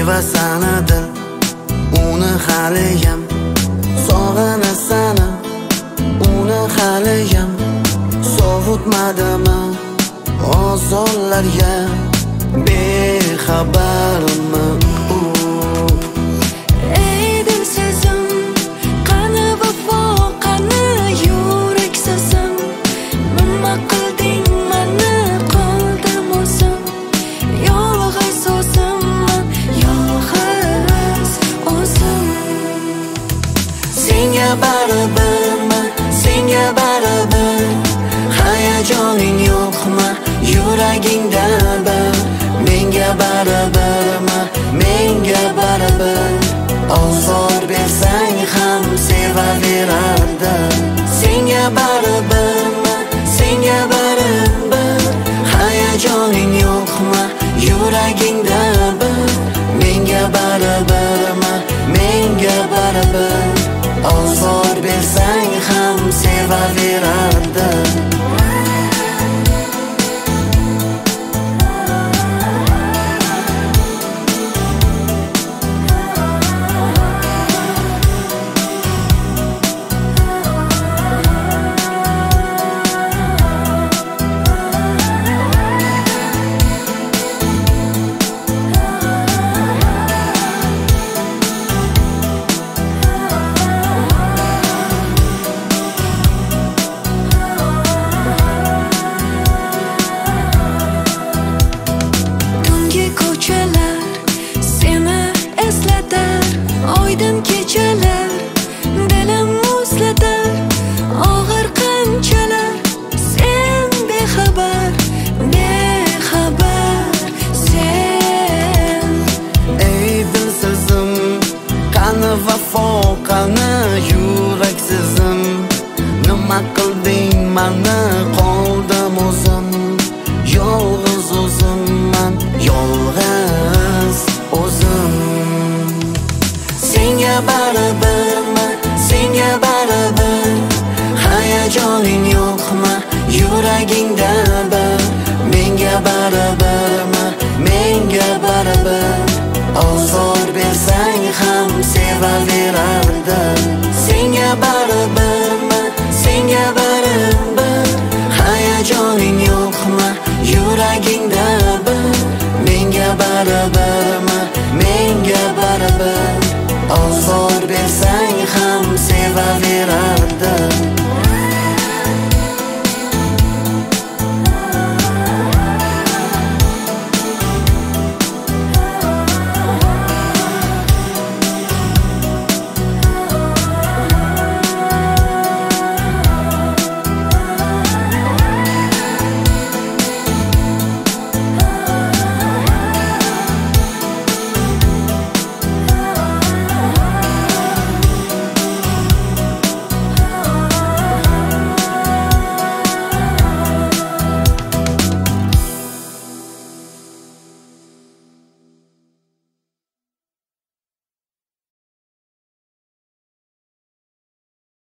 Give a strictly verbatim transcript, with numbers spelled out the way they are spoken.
sevasan edi uni haliyam, sog'inasan uni haliyam. Sovutmadimi ozorlarga bexabarmi u? Ey dilsizim, qani vafo, qani yurak sazim. Nima qilding meni, qoldim o'zim. Yolg'iz o'zimman, yolg'iz o'zim. Senga baribirmi, senga baribir, hayajoning yo'qmi yuragingda bir? Menga baribirmi, menga baribir, ozor bersang ham sevaverardim. Senga baribirmi, senga baribir, hayajoning yo'qmi yuragingda bir? Menga baribirmi, menga baribir, ozor bersang ham sevaverardim. Oydin kechalar dilim muzlatar, og'ir qanchalar sen bexabar, bexabar sen. Ey dilsizim, qani vafo, qani yuraksizim. Nima qilding meni, qoldim o'zim. Yolg'iz o'zimman, yolg'iz o'zim. Senga baribirmi, senga baribir, hayajoning yo'qmi yuragingda bir? Menga baribirmi, menga baribir, ozor bersang ham sevaverardim. Senga baribirmi, senga baribir, hayajoning yo'qmi yuragingda bir? Menga baribirmi, menga baribir, ozor bersang ham sevaverardim.